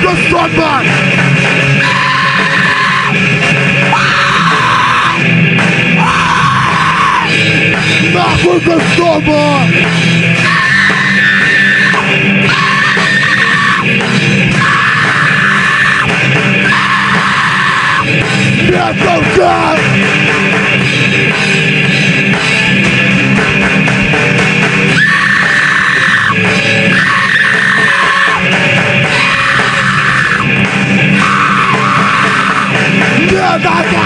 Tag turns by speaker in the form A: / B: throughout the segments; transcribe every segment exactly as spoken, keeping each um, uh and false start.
A: Госдума! Нахуй Госдума! Металка! Металка!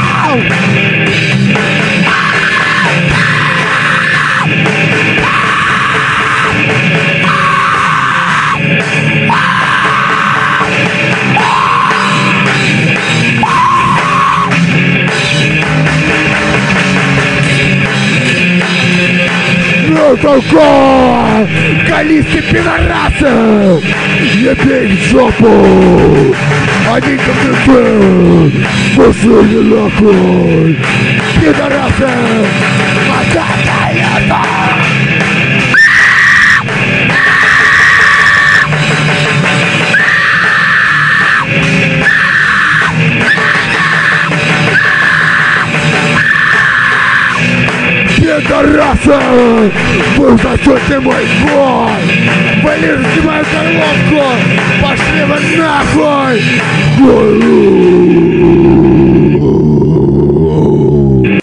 A: Металка! Калисты пидорасы! Ебей в жопу! Один ко мне был! Пошли нахуй! Пидорасы! Мататая! Пидорасы! Вы зачете мой бой! Полижите мою горловку! Пошли вы нахуй!